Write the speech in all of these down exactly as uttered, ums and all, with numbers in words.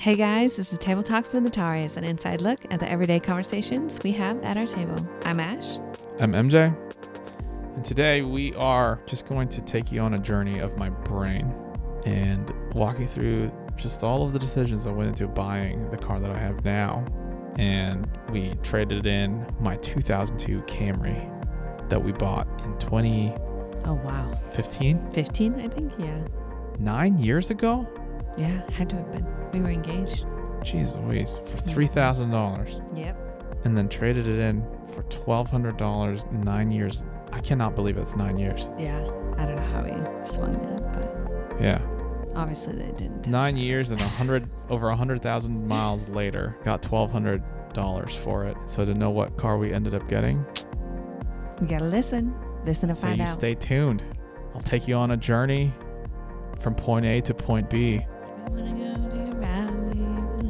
Hey guys, this is Table Talks with Nataris, an inside look at the everyday conversations we have at our table. I'm Ash. I'm M J. And today we are just going to take you on a journey of my brain and walk you through just all of the decisions that went into buying the car that I have now. And we traded in my two thousand two Camry that we bought in twenty Oh wow. fifteen? fifteen, I think, yeah. Nine years ago? Yeah, had to have been. We were engaged. Jeez Louise, for three thousand dollars. Yep. And then traded it in for twelve hundred dollars nine years. I cannot believe it's nine years. Yeah, I don't know how we swung that, but Yeah. obviously they didn't. Nine years and a hundred over a hundred thousand miles later, got twelve hundred dollars for it. So to know what car we ended up getting, You gotta listen. Listen to so find you out. stay tuned. I'll take you on a journey from point A to point B. We wanna go to the valley.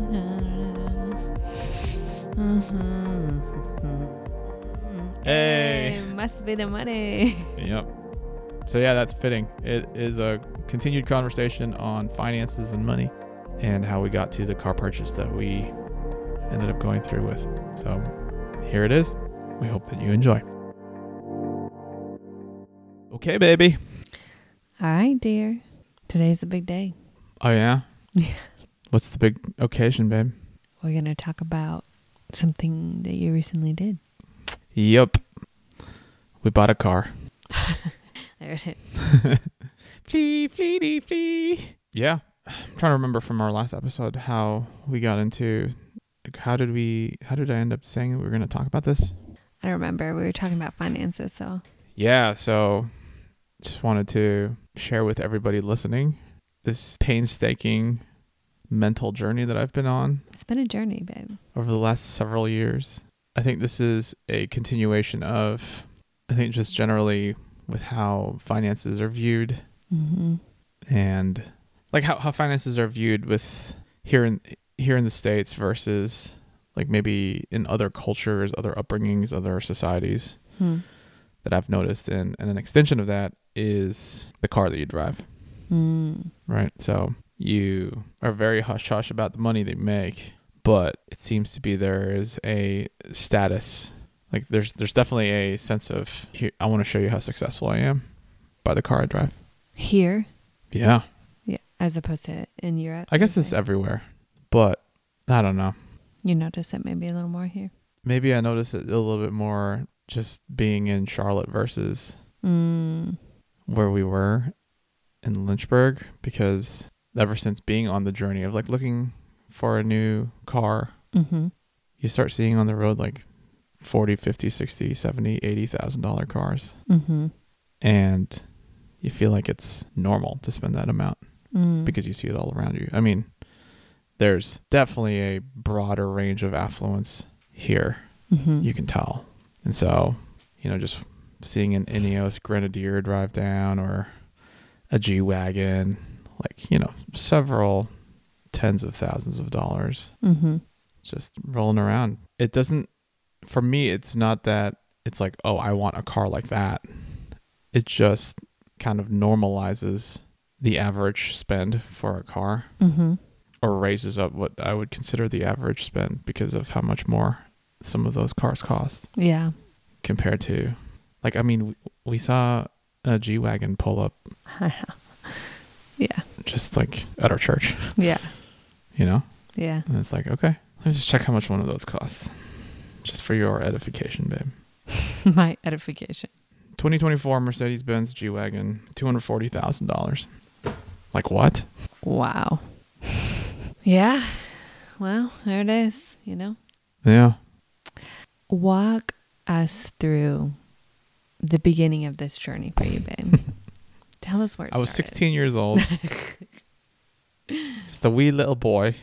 Mm-hmm. Hey. Must be the money. Yep. So yeah, that's fitting. It is a continued conversation on finances and money and how we got to the car purchase that we ended up going through with. So here it is. We hope that you enjoy. Okay, baby. All right, dear. Today's a big day. Oh, yeah? Yeah. What's the big occasion, babe? We're going to talk about something that you recently did. Yep. We bought a car. There it is. Flee, flee, flee. Yeah. I'm trying to remember from our last episode how we got into, like, how did we, how did I end up saying we were going to talk about this? I don't remember. We were talking about finances, so. Yeah. So just wanted to share with everybody listening this painstaking mental journey that I've been on It's been a journey, babe. over the last several years. I think this is a continuation of, I think just generally with how finances are viewed Mm-hmm. and like how, how finances are viewed with here in here in the States versus like maybe in other cultures, other upbringings, other societies Hmm. that I've noticed. And, and an extension of that is the car that you drive, Mm. right? So you are very hush hush about the money they make, but it seems to be there is a status. Like there's there's definitely a sense of, here, I want to show you how successful I am by the car I drive. Here? Yeah. Yeah. As opposed to in Europe? I guess you it's say? everywhere, but I don't know. You notice it maybe a little more here? Maybe I noticed it a little bit more just being in Charlotte versus Mm. where we were in Lynchburg, because ever since being on the journey of like looking for a new car, Mm-hmm. you start seeing on the road like forty, fifty, sixty, seventy, eighty thousand dollar cars, Mm-hmm. and you feel like it's normal to spend that amount Mm. because you see it all around you. I mean, there's definitely a broader range of affluence here. Mm-hmm. You can tell. And so, you know, just seeing an Ineos Grenadier drive down or a G-Wagon, like, you know, several tens of thousands of dollars Mm-hmm. just rolling around. It doesn't, for me, it's not that it's like, oh, I want a car like that. It just kind of normalizes the average spend for a car, Mm-hmm. or raises up what I would consider the average spend because of how much more some of those cars cost Yeah. compared to, like, I mean, we saw a G-Wagon pull up Yeah. just like at our church, Yeah. you know? Yeah. And it's like, okay, let's just check how much one of those costs. Just for your edification, babe. My edification. twenty twenty-four Mercedes-Benz G-Wagon, two hundred forty thousand dollars. Like what? Wow. Yeah. Well, there it is, you know. Yeah. Walk us through the beginning of this journey for you, babe. Tell us where it I was started. sixteen years old. Just a wee little boy.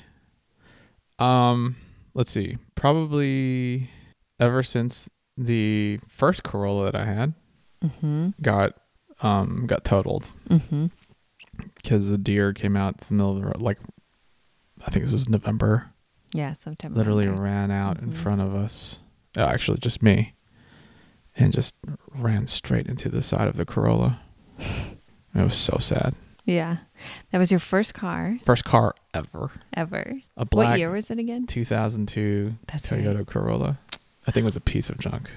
Um, let's see. Probably ever since the first Corolla that I had Mm-hmm. got um got totaled Mm-hmm. because the deer came out in the middle of the road. Like, I think this was November. Yeah, sometime. Literally around there. ran out Mhm. in front of us. Uh, actually, just me. And just ran straight into the side of the Corolla. It was so sad. Yeah. That was your first car First car ever. ever. A black What year was it again? two thousand two That's Toyota right. Corolla. I think it was a piece of junk.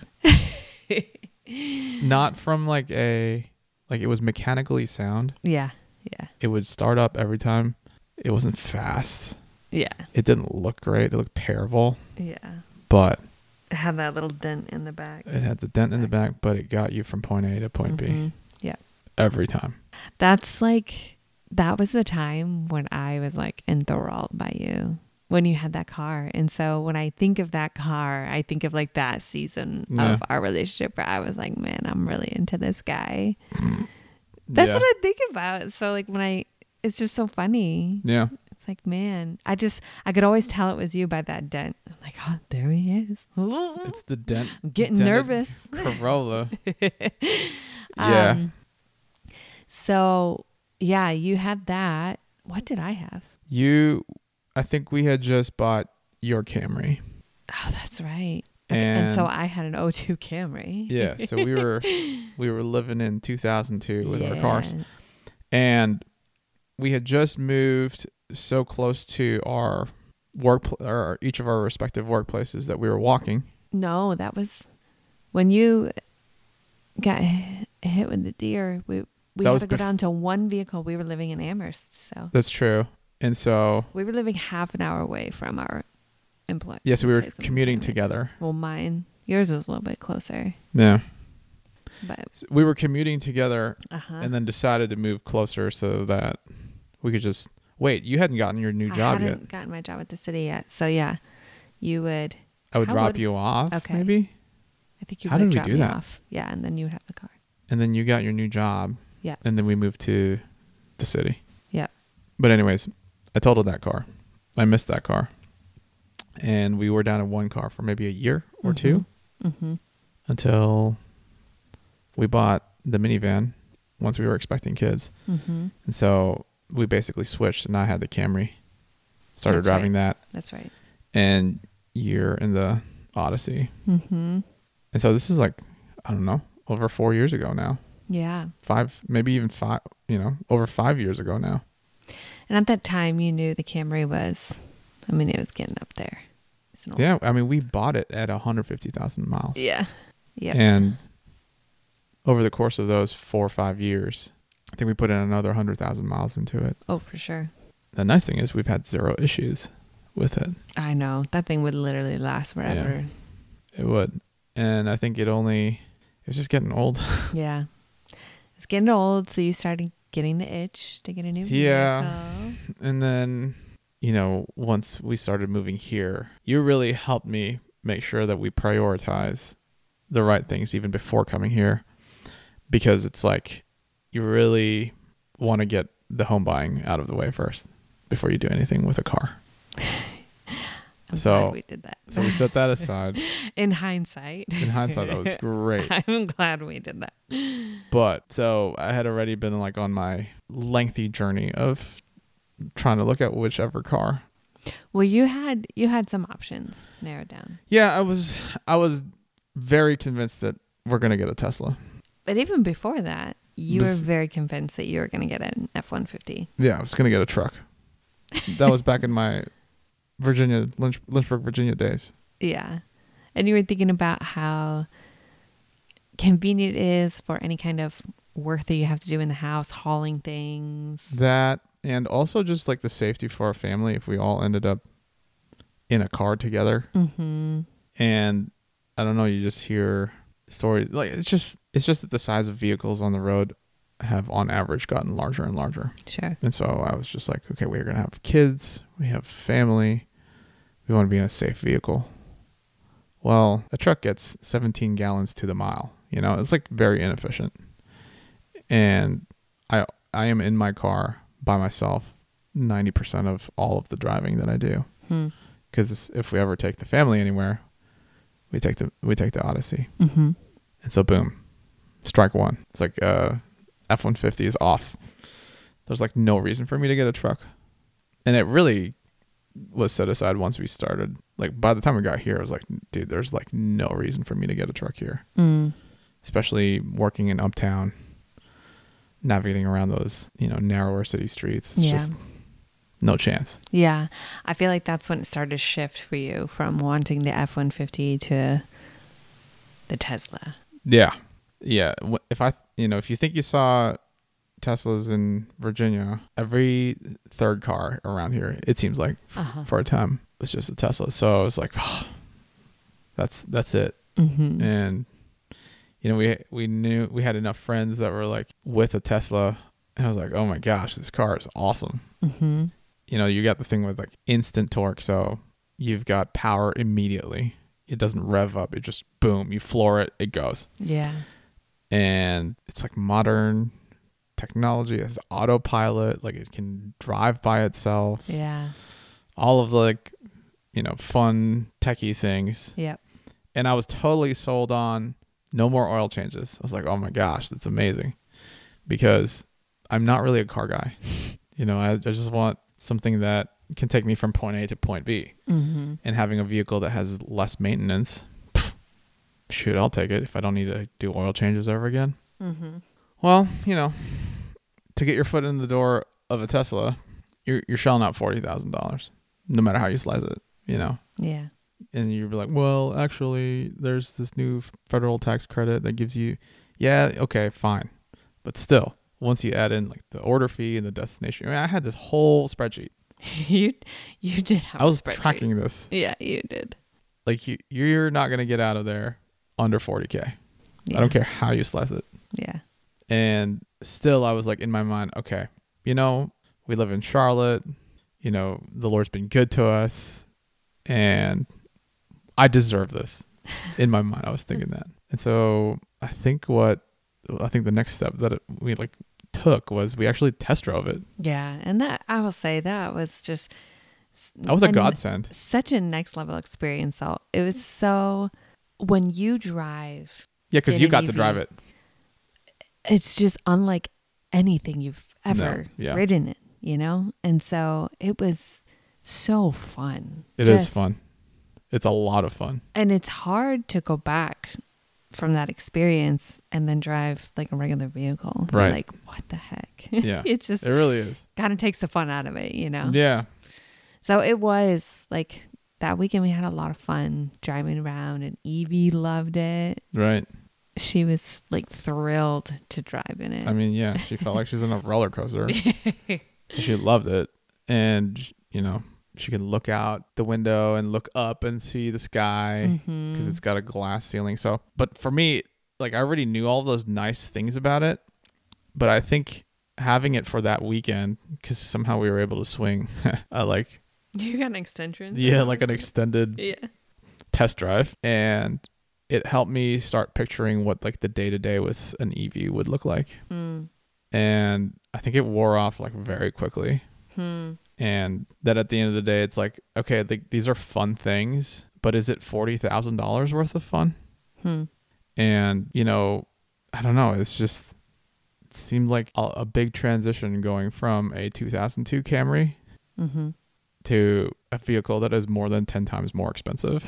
Not from like a, like it was mechanically sound. Yeah. Yeah. It would start up every time. It wasn't fast. Yeah. It didn't look great. It looked terrible. Yeah. But It had that little dent in the back. it had the dent in the back, but it got you from point A to point B Mhm. Yeah. every time. That's like, that was the time when I was like enthralled by you, when you had that car. And so when I think of that car, I think of like that season Yeah. of our relationship where I was like, man, I'm really into this guy. That's yeah. what I think about. So like when I, it's just so funny. Yeah. It's like, man, I just, I could always tell it was you by that dent. I'm like, oh, there he is. It's the dent. I'm getting dented nervous. Corolla. Yeah. Um, so yeah, you had that. What did I have? You, I think we had just bought your Camry. Oh, that's right. And, and so I had an oh two Camry. Yeah. So we were, we were living in two thousand two with our Yeah. cars, and we had just moved so close to our work, or each of our respective workplaces that we were walking. No, that was when you got h- hit with the deer. We we That had was to go bef- down to one vehicle. We were living in Amherst, so That's true. And so, we were living half an hour away from our employ. yes, we were place of commuting employment. together. Well, mine, yours was a little bit closer, Yeah. but So we were commuting together uh huh. and then decided to move closer so that we could just wait. You hadn't gotten your new I job hadn't yet. gotten my job at the city yet, so yeah, you would. I would How drop would- you off, Okay. maybe. I think you How would did we drop do me that? off. Yeah, and then you would have the car. And then you got your new job. Yeah. And then we moved to the city. Yeah. But anyways, I totaled that car. I missed that car. And we were down to one car for maybe a year or two Mm-hmm. until we bought the minivan once we were expecting kids. Mm-hmm. And so we basically switched, and I had the Camry. Started That's driving that. That's right. And you're in the Odyssey. Mm-hmm. And so this is like, I don't know, over four years ago now. Yeah. Five, maybe even five, you know, over five years ago now. And at that time, you knew the Camry was, I mean, it was getting up there. It's an old- Yeah. I mean, we bought it at one hundred fifty thousand miles. Yeah. Yeah. And over the course of those four or five years, I think we put in another one hundred thousand miles into it. Oh, for sure. The nice thing is we've had zero issues with it. I know. That thing would literally last forever. It would. And I think it only, it was just getting old. Yeah. It's getting old, so you started getting the itch to get a new vehicle. Yeah. And then, you know, once we started moving here, you really helped me make sure that we prioritize the right things even before coming here, because it's like you really want to get the home buying out of the way first before you do anything with a car. I'm So- glad we did that. So we set that aside. In hindsight. In hindsight, that was great. I'm glad we did that. But so I had already been like on my lengthy journey of trying to look at whichever car. Well, you had you had some options narrowed down. Yeah, I was I was very convinced that we're gonna get a Tesla. But even before that, you Bes- were very convinced that you were going to get an F one fifty. Yeah, I was gonna get a truck. That was back in my Virginia Lynch, Lynchburg, Virginia days. Yeah. And you were thinking about how convenient it is for any kind of work that you have to do in the house, hauling things. That, and also just like the safety for our family if we all ended up in a car together. Mm-hmm. And I don't know, you just hear stories like it's just it's just that the size of vehicles on the road have on average gotten larger and larger. Sure. And so I was just like, okay, we're gonna have kids, we have family, we want to be in a safe vehicle. Well, a truck gets seventeen gallons to the mile. You know, it's like very inefficient. And I I am in my car by myself ninety percent of all of the driving that I do. Hmm. Because if we ever take the family anywhere, we take the we take the Odyssey. Mm-hmm. And so boom, strike one. It's like uh, F one fifty is off. There's like no reason for me to get a truck. And it really was set aside once we started. Like by the time we got here, I was like, dude, there's like no reason for me to get a truck here. Mm. Especially working in Uptown. navigating around those, you know, narrower city streets. It's Yeah. just no chance. Yeah. I feel like that's when it started to shift for you from wanting the F one fifty to the Tesla. Yeah. Yeah. Wh- If I, you know, if you think you saw Teslas in Virginia, every third car around here, it seems like f- Uh-huh. for a time, was just a Tesla. So I was like, oh, that's, that's it. Mm-hmm. And, you know, we, we knew we had enough friends that were like with a Tesla. And I was like, oh my gosh, this car is awesome. Mm-hmm. You know, you got the thing with like instant torque. So you've got power immediately. It doesn't rev up. It just boom, you floor it, it goes. Yeah. And it's like modern technology. It has autopilot. Like it can drive by itself. Yeah. All of the like, you know, fun techie things. Yep. And I was totally sold on no more oil changes. I was like, oh my gosh, that's amazing. Because I'm not really a car guy. You know, I, I just want something that can take me from point A to point B. Mm-hmm. And having a vehicle that has less maintenance, pff, shoot, I'll take it if I don't need to do oil changes ever again. Mm-hmm. Well, you know, to get your foot in the door of a Tesla, you're you're shelling out forty thousand dollars, no matter how you slice it, you know. Yeah. And you'd be like, well, actually, there's this new federal tax credit that gives you, yeah, okay, fine. But still, once you add in like the order fee and the destination, I mean, I had this whole spreadsheet. you you did have I was a spreadsheet. tracking this. Yeah, you did. Like you, you're not going to get out of there under forty K. Yeah. I don't care how you slice it. Yeah. And still, I was like in my mind, okay, you know, we live in Charlotte. You know, the Lord's been good to us. And I deserve this. In my mind, I was thinking that. And so I think what, I think the next step that it, we like took was we actually test drove it. Yeah. And that, I will say that was just. That was a and godsend. Such a next level experience, though. It was so, when you drive, Yeah, because in you an got E to V, drive it. it's just unlike anything you've ever No, yeah. ridden in, you know? And so it was so fun. It is Just- fun. It's a lot of fun. And it's hard to go back from that experience and then drive like a regular vehicle. You're Right. like, what the heck? Yeah. It just It really is. kind of takes the fun out of it, you know? Yeah. So it was like that weekend we had a lot of fun driving around, and Evie loved it. Right. She was like thrilled to drive in it. I mean, yeah, she felt like she was on a roller coaster. So she loved it. And, you know, she could look out the window and look up and see the sky because Mhm. it's got a glass ceiling. So, but for me, like I already knew all of those nice things about it. But I think having it for that weekend, because somehow we were able to swing, uh, like, You got an extension? yeah, like an extended Yeah. test drive. And it helped me start picturing what like the day to day with an E V would look like. Hmm. And I think it wore off like very quickly. Hmm. And that at the end of the day, it's like, okay, like, these are fun things, but is it forty thousand dollars worth of fun? Hmm. And, you know, I don't know. It's just, it seemed like a, a big transition going from a two thousand two Camry Mm-hmm. to a vehicle that is more than ten times more expensive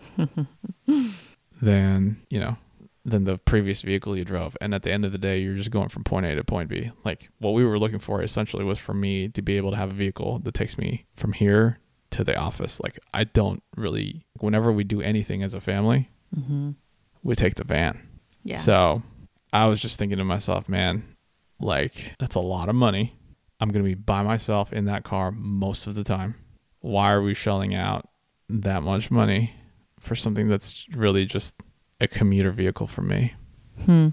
than, you know, than the previous vehicle you drove. And at the end of the day, you're just going from point A to point B. Like what we were looking for essentially was for me to be able to have a vehicle that takes me from here to the office. Like I don't really, whenever we do anything as a family, Mm-hmm. we take the van. Yeah. So I was just thinking to myself, man, like that's a lot of money. I'm going to be by myself in that car most of the time. Why are we shelling out that much money for something that's really just a commuter vehicle for me? Hmm.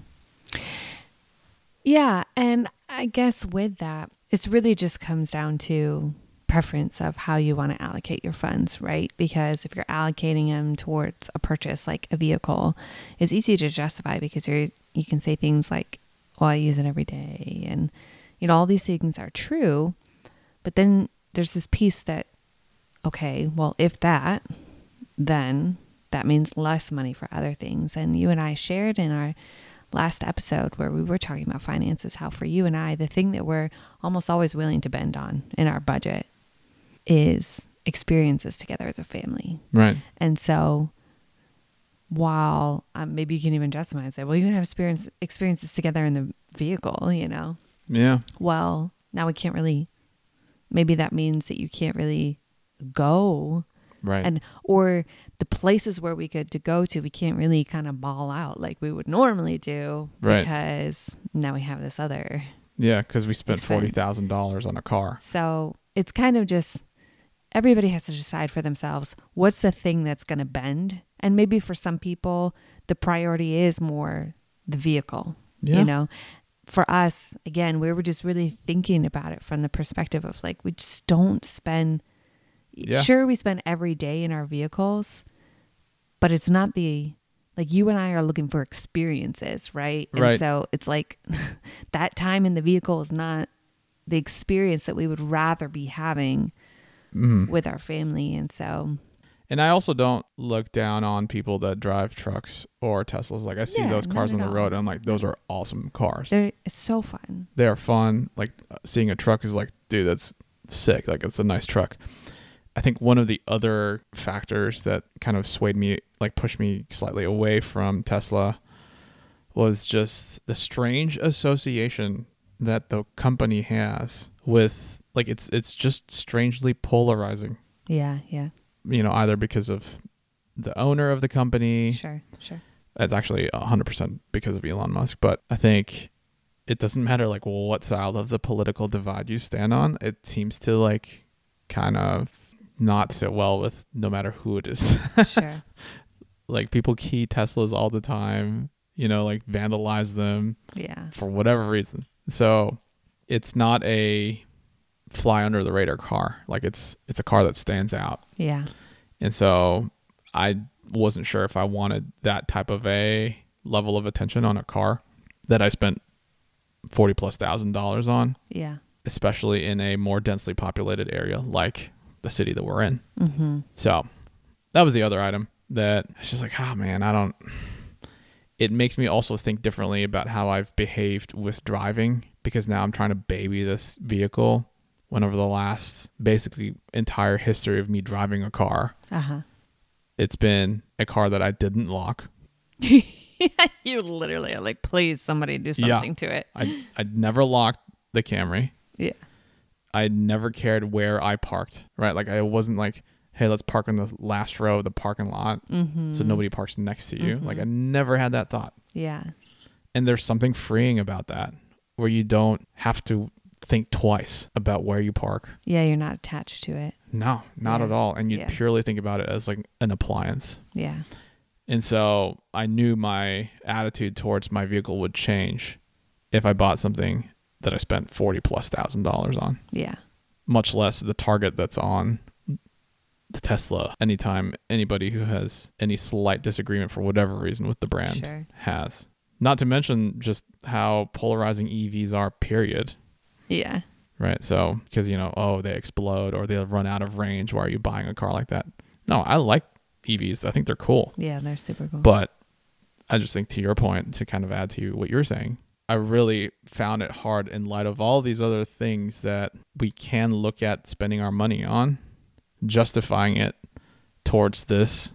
Yeah. And I guess with that, it's really just comes down to preference of how you want to allocate your funds, right? Because if you're allocating them towards a purchase like a vehicle, it's easy to justify because you're, you can say things like, well, I use it every day. And, you know, all these things are true. But then there's this piece that, okay, well, if that, then that means less money for other things. And you and I shared in our last episode where we were talking about finances, how for you and I, the thing that we're almost always willing to bend on in our budget is experiences together as a family. Right. And so while um, maybe you can even justify and say, well, you can have experience, experiences together in the vehicle, you know, Yeah. Well, now we can't really, maybe that means that you can't really go. Right. And, or the places where we could to go to, we can't really kind of ball out like we would normally do. Right. Because now we have this other. Yeah. Cause we spent expense. forty thousand dollars on a car. So it's kind of just, everybody has to decide for themselves, what's the thing that's going to bend? And maybe for some people, the priority is more the vehicle, Yeah. you know? For us, again, we were just really thinking about it from the perspective of like, we just don't spend, Yeah. sure, we spend every day in our vehicles, but it's not the, like you and I are looking for experiences, right? And Right. so it's like that time in the vehicle is not the experience that we would rather be having Mm. with our family. And so, And I also don't look down on people that drive trucks or Teslas. Like I see Yeah, those cars on not the at road all. and I'm like, those are awesome cars. they're, it's so fun. They are fun. Like uh, seeing a truck is like, dude, that's sick. Like it's a nice truck. I think one of the other factors that kind of swayed me, like pushed me slightly away from Tesla, was just the strange association that the company has with, like, it's it's just strangely polarizing. Yeah, yeah, You know, either because of the owner of the company. sure, sure. It's actually one hundred percent because of Elon Musk, but I think it doesn't matter like what side of the political divide you stand on. It seems to like kind of not sit well with no matter who it is. Sure. Like people key Teslas all the time, you know, like vandalize them Yeah. for whatever reason. So it's not a fly under the radar car. Like it's it's a car that stands out. Yeah. And so I wasn't sure if I wanted that type of a level of attention on a car that I spent forty plus thousand dollars on, Yeah. especially in a more densely populated area like the city that we're in. Mm-hmm. So that was the other item that it's just like, oh man, I don't, it makes me also think differently about how I've behaved with driving, because now I'm trying to baby this vehicle when over the last basically entire history of me driving a car, Uh-huh. it's been a car that I didn't lock. You literally are like, please, somebody do Yeah. something to it. I I never locked the Camry. Yeah. I never cared where I parked, right? Like I wasn't like, hey, let's park in the last row of the parking lot Mm-hmm. so nobody parks next to you. Mhm. Like I never had that thought. Yeah. And there's something freeing about that, where you don't have to think twice about where you park. Yeah, you're not attached to it. No, not Yeah. at all. And you Yeah. purely think about it as like an appliance. Yeah. And so I knew my attitude towards my vehicle would change if I bought something that I spent forty plus thousand dollars on, Yeah. much less the target that's on the Tesla. Anytime anybody who has any slight disagreement for whatever reason with the brand Sure. has. Not to mention just how polarizing E Vs are, period. Yeah. Right. So, because, you know, oh, they explode or they'll run out of range. Why are you buying a car like that? No, I like E Vs. I think they're cool. Yeah, they're super cool. But I just think, to your point, to kind of add to what you're saying, I really found it hard in light of all these other things that we can look at spending our money on, justifying it towards this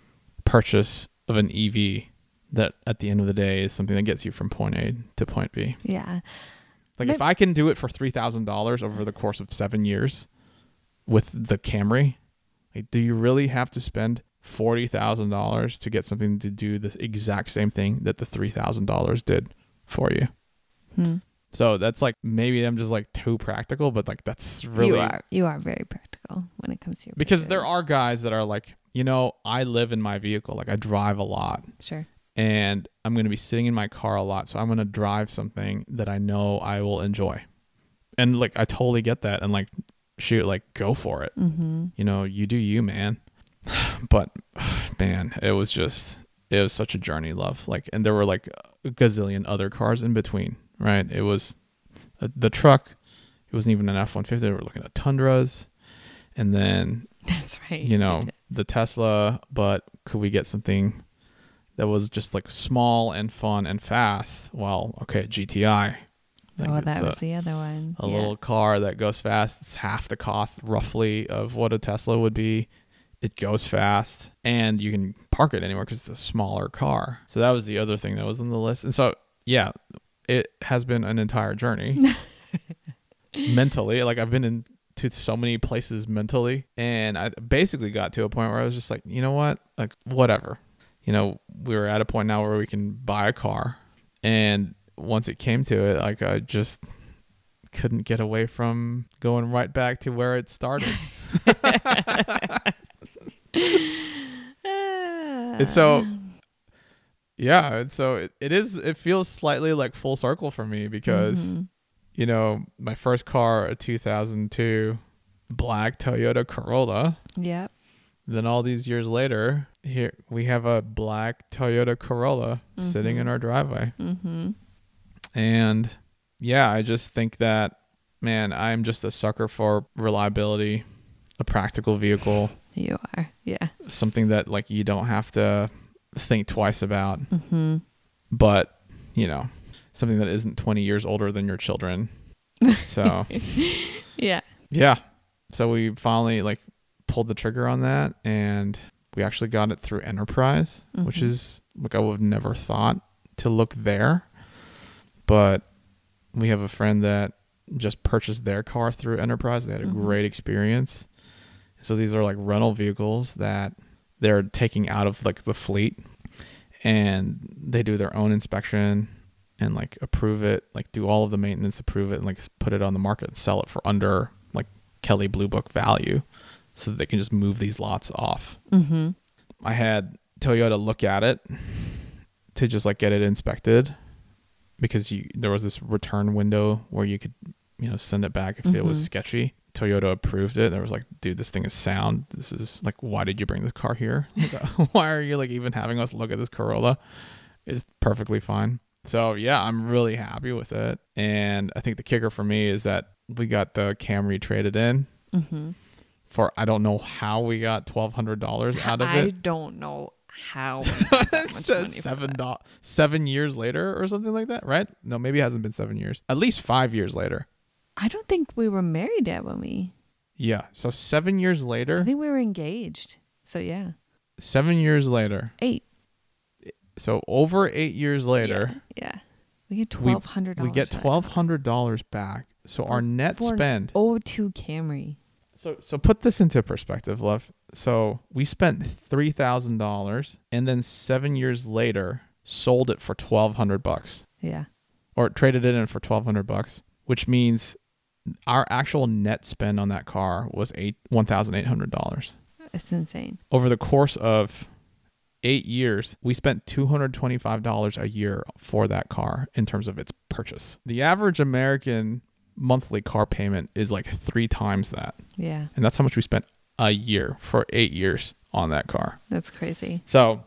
purchase of an E V that at the end of the day is something that gets you from point A to point B. Yeah. Like Maybe- if I can do it for three thousand dollars over the course of seven years with the Camry, like, do you really have to spend forty thousand dollars to get something to do the exact same thing that the three thousand dollars did for you? Hmm. So that's like, maybe I'm just like too practical, but like that's really, You are. You are very practical when it comes to your because there purchases. are guys that are like, you know, I live in my vehicle, like I drive a lot. Sure. And I'm going to be sitting in my car a lot. So I'm going to drive something that I know I will enjoy. And like, I totally get that. And like, shoot, like go for it. Mm-hmm. You know, you do you, man. But man, it was just, it was such a journey, love. Like, and there were like a gazillion other cars in between, right? It was the, the truck. It wasn't even an F one fifty. They were looking at Tundras. And then, That's right. you know, the Tesla, but could we get something that was just like small and fun and fast? Well, okay, G T I. Like, Oh, it's that a, was the other one. a Yeah. little car that goes fast. It's half the cost roughly of what a Tesla would be. It goes fast and you can park it anywhere because it's a smaller car. So that was the other thing that was on the list. And so, yeah, it has been an entire journey. mentally. Like I've been in to so many places mentally, and I basically got to a point where I was just like, you know what, like whatever. You know, we were at a point now where we can buy a car, and once it came to it, like I just couldn't get away from going right back to where it started. And so, yeah, and so it, it is, it feels slightly like full circle for me because, mm-hmm. you know, my first car, a two thousand two black Toyota Corolla. Yep. Then all these years later, here we have a black Toyota Corolla mm-hmm. sitting in our driveway. Mm-hmm. And yeah, I just think that, man, I'm just a sucker for reliability, a practical vehicle. You are, yeah. Something that like you don't have to think twice about. Mm-hmm. But, you know, something that isn't twenty years older than your children. So, yeah. Yeah. So we finally like pulled the trigger on that, and we actually got it through Enterprise, mm-hmm. which is like I would have never thought to look there. But we have a friend that just purchased their car through Enterprise. They had a mm-hmm. great experience. So these are like rental vehicles that they're taking out of like the fleet, and they do their own inspection and like approve it, like do all of the maintenance, approve it, and like put it on the market and sell it for under like Kelley Blue Book value, so that they can just move these lots off. Mm-hmm. I had Toyota look at it to just like get it inspected, because you there was this return window where you could, you know, send it back if mm-hmm. it was sketchy. Toyota approved it. They was like, dude, this thing is sound. This is like, why did you bring this car here? Like, why are you like even having us look at this Corolla? It's perfectly fine. So yeah, I'm really happy with it. And I think the kicker for me is that we got the Camry traded in mm-hmm. for, I don't know how we got twelve hundred dollars out of I it. I don't know how. seven dollars seven years later or something like that, right? No, maybe it hasn't been seven years. At least five years later. I don't think we were married yet when we... Yeah, so seven years later... I think we were engaged. So yeah. Seven years later. Eight. So over eight years later... Yeah, yeah. We get twelve hundred dollars We, we get twelve hundred dollars back. So for, our net for spend... an oh two Camry. So so put this into perspective, love. So we spent three thousand dollars, and then seven years later sold it for twelve hundred bucks. Yeah. Or traded it in for twelve hundred bucks, which means our actual net spend on that car was eight one thousand eight hundred dollars. It's insane. Over the course of eight years, we spent two hundred twenty-five dollars a year for that car in terms of its purchase. The average American monthly car payment is like three times that. Yeah. And that's how much we spent a year for eight years on that car. That's crazy. So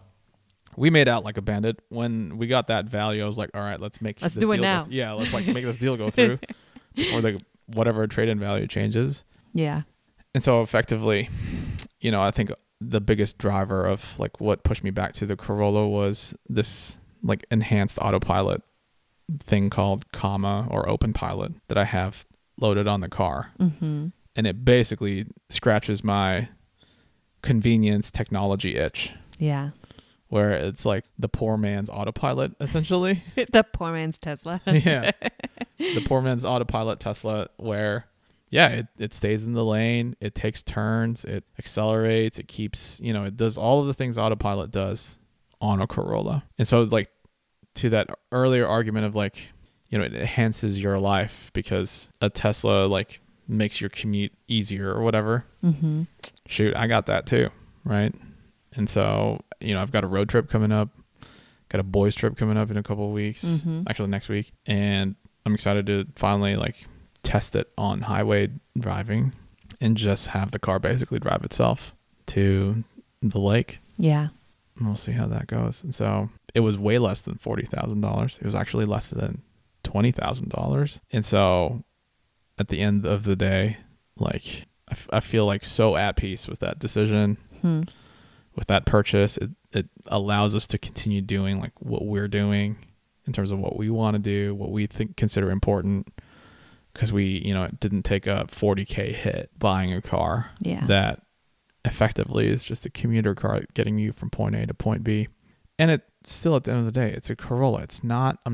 we made out like a bandit. When we got that value, I was like, all right, let's make let's this do it deal now. Go, yeah, let's like make this deal go through before the whatever trade-in value changes. Yeah. And so effectively, you know, I think the biggest driver of like what pushed me back to the Corolla was this like enhanced autopilot thing called Comma or Open Pilot that I have loaded on the car. Mm-hmm. And it basically scratches my convenience technology itch. Yeah. Where it's like the poor man's autopilot, essentially. The poor man's Tesla. Yeah. The poor man's autopilot Tesla, where, yeah, it, it stays in the lane. It takes turns. It accelerates. It keeps, you know, it does all of the things autopilot does on a Corolla. And so, like, to that earlier argument of, like, you know, it enhances your life because a Tesla, like, makes your commute easier or whatever. Mm-hmm. Shoot, I got that too, right? And so, you know, I've got a road trip coming up, got a boys trip coming up in a couple of weeks, mm-hmm. actually next week. And I'm excited to finally like test it on highway driving and just have the car basically drive itself to the lake. Yeah. And we'll see how that goes. And so it was way less than forty thousand dollars. It was actually less than twenty thousand dollars. And so at the end of the day, like I, f- I feel like so at peace with that decision. Hmm. With that purchase, it, it allows us to continue doing like what we're doing in terms of what we want to do, what we think consider important, because we, you know, it didn't take a forty K hit buying a car yeah. that effectively is just a commuter car getting you from point A to point B. And it still, at the end of the day, it's a Corolla. It's not, I'm not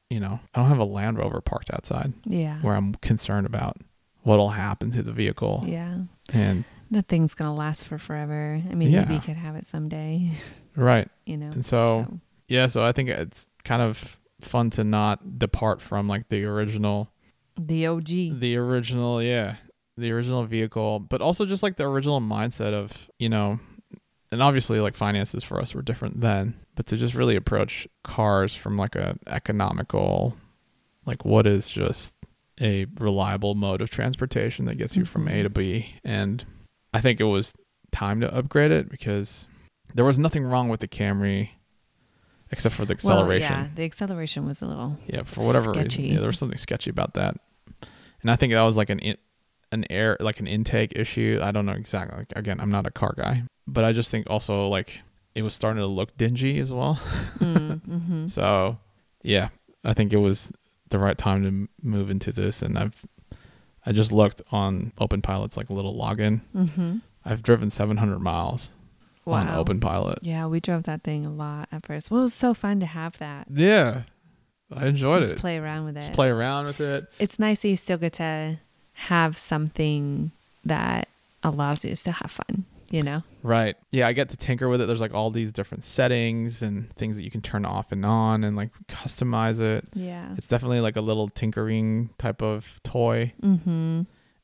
you know, I don't have a Land Rover parked outside Yeah. where I'm concerned about what'll happen to the vehicle. Yeah. And That thing's going to last for forever. I mean, Yeah. maybe you could have it someday, right. you know. And so, yeah, so I think it's kind of fun to not depart from like the original, the O G. the original, yeah, the original vehicle, but also just like the original mindset of, you know, and obviously like finances for us were different then, but to just really approach cars from like a economical, like what is just a reliable mode of transportation that gets you mm-hmm. from A to B. And I think it was time to upgrade it because there was nothing wrong with the Camry except for the acceleration. Well, yeah, the acceleration was a little yeah for whatever sketchy. reason. Yeah, there was something sketchy about that, and I think that was like an in, an air like an intake issue. I don't know exactly. Like, again, I'm not a car guy, but I just think also like it was starting to look dingy as well. mm, mm-hmm. So yeah, I think it was the right time to move into this, and I've I just looked on OpenPilot's like little login. Mm-hmm. I've driven seven hundred miles wow. on OpenPilot. Yeah, we drove that thing a lot at first. Well, it was so fun to have that. Yeah, I enjoyed just it. Just play around with it. Just play around with it. It's nice that you still get to have something that allows you to still have fun, you know? Right. Yeah, I get to tinker with it. There's like all these different settings and things that you can turn off and on and like customize it. Yeah. It's definitely like a little tinkering type of toy. Mm-hmm.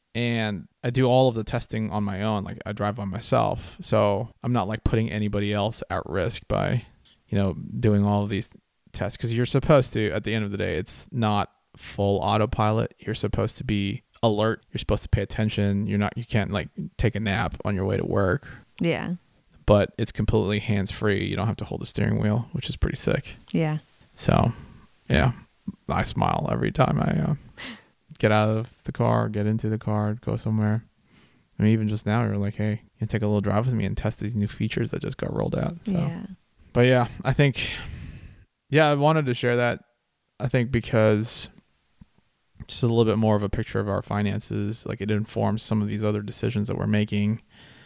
And I do all of the testing on my own. Like I drive by myself. So I'm not like putting anybody else at risk by, you know, doing all of these tests. Because you're supposed to, at the end of the day, it's not full autopilot. You're supposed to be alert. You're supposed to pay attention. You're not, you can't like take a nap on your way to work. Yeah. But it's completely hands-free. You don't have to hold the steering wheel, which is pretty sick. Yeah. So, yeah, I smile every time I uh, get out of the car, get into the car, go somewhere. I mean, even just now, you're like, hey, you can take a little drive with me and test these new features that just got rolled out. So. Yeah. But yeah, I think, yeah, I wanted to share that. I think because just a little bit more of a picture of our finances, like it informs some of these other decisions that we're making.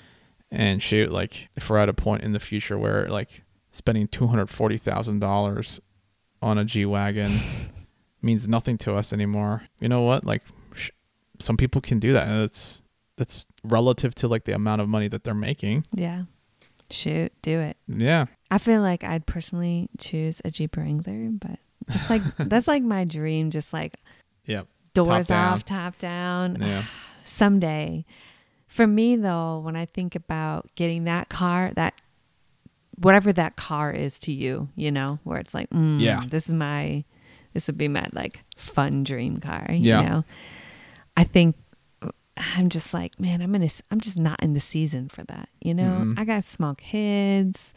And shoot, like if we're at a point in the future where like spending two hundred forty thousand dollars on a G-Wagon means nothing to us anymore. You know what? Like sh- some people can do that, and it's that's relative to like the amount of money that they're making. Yeah. Shoot, do it. Yeah. I feel like I'd personally choose a Jeep Wrangler, but it's like that's like my dream, just like yeah, doors top off, top down. Yeah. Someday. For me though, when I think about getting that car, that whatever that car is to you, you know, where it's like, mm, yeah, this is my, this would be my like fun dream car. Yeah. You know, I think I'm just like, man, I'm in a, I'm just not in the season for that. You know, mm-hmm. I got small kids.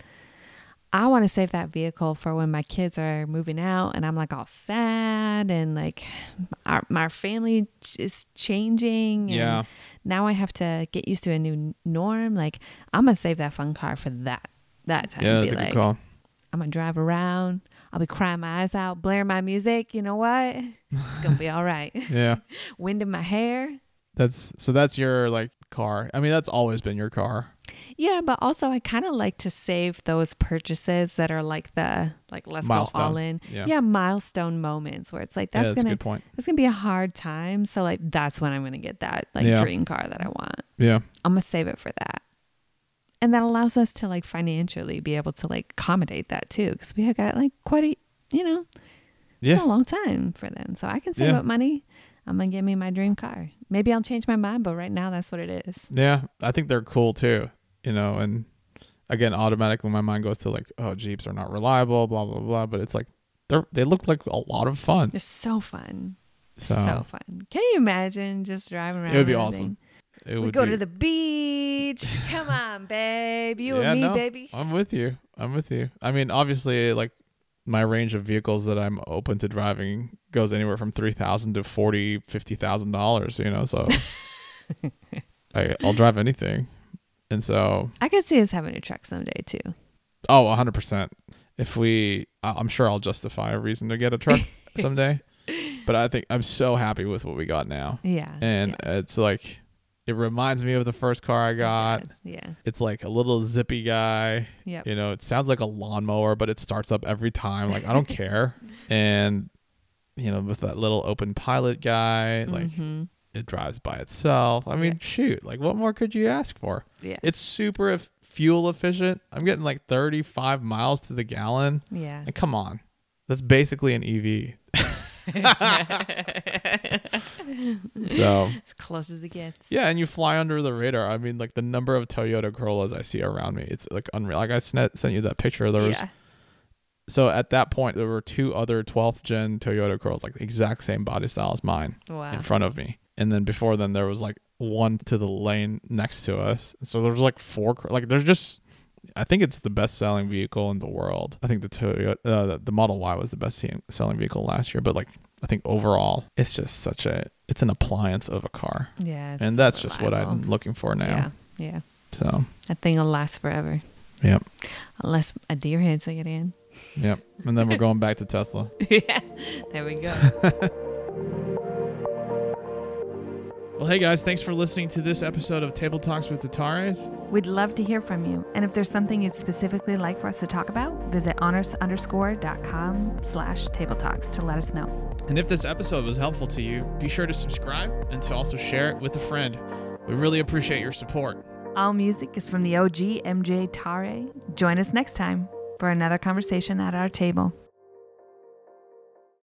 I want to save that vehicle for when my kids are moving out and I'm like all sad and like our, my family is changing. And yeah. now I have to get used to a new norm. Like I'm going to save that fun car for that, that time. Yeah, that's a like, good call. I'm going to drive around. I'll be crying my eyes out, blare my music. You know what? It's going to be all right. Yeah. Wind in my hair. That's so that's your like car. I mean, that's always been your car. Yeah, but also I kind of like to save those purchases that are like the like let's milestone. Go all in. Yeah. yeah, milestone moments where it's like that's, yeah, that's gonna a good point. That's gonna be a hard time. So like that's when I'm gonna get that like yeah. dream car that I want. Yeah, I'm gonna save it for that, and that allows us to like financially be able to like accommodate that too, because we have got like quite a you know yeah it's a long time for them, so I can save yeah. up money. I'm gonna get me my dream car. Maybe I'll change my mind, but right now that's what it is. Yeah, I think they're cool too. You know, and again, automatically my mind goes to like, oh, Jeeps are not reliable, blah blah blah. But it's like they they look like a lot of fun. They're so fun, so, so fun. Can you imagine just driving around? It would be awesome. It we would go be... to the beach. Come on, babe, you yeah, and me, no, baby. I'm with you. I'm with you. I mean, obviously, like my range of vehicles that I'm open to driving goes anywhere from three thousand to forty, fifty thousand dollars. You know, so I, I'll drive anything. And so I could see us having a truck someday too. Oh, one hundred percent. If we, I'm sure I'll justify a reason to get a truck someday. But I think I'm so happy with what we got now. Yeah. And yeah. it's like, it reminds me of the first car I got. It does, yeah. It's like a little zippy guy. Yep. You know, it sounds like a lawnmower, but it starts up every time. Like, I don't care. And you know, with that little open pilot guy, like mm-hmm. it drives by itself. I mean, Yeah. shoot, like what more could you ask for? Yeah. It's super e- fuel efficient. I'm getting like thirty-five miles to the gallon. Yeah. And come on, that's basically an E V. So as close as it gets. yeah, and you fly under the radar. I mean, like the number of Toyota Corollas I see around me, it's like unreal. Like I sent sent you that picture. There was Yeah. so at that point there were two other twelfth gen Toyota Corollas, like the exact same body style as mine, Wow. in front of me. And then before then there was like one to the lane next to us. So there's like four. Like there's just. I think it's the best selling vehicle in the world. I think the Toyota, uh, the Model Y was the best selling vehicle last year. But like, I think overall, it's just such a, it's an appliance of a car. Yeah. It's and so that's just what reliable. I'm looking for now. Yeah. Yeah. So. That thing will last forever. Yep. Unless a deer hits it in. Yep. And then we're going back to Tesla. Yeah. There we go. Well, hey guys, thanks for listening to this episode of Table Talks with Atares. We'd love to hear from you. And if there's something you'd specifically like for us to talk about, visit honors underscore dot com slash table talks to let us know. And if this episode was helpful to you, be sure to subscribe and to also share it with a friend. We really appreciate your support. All music is from the O G M J Tare. Join us next time for another conversation at our table.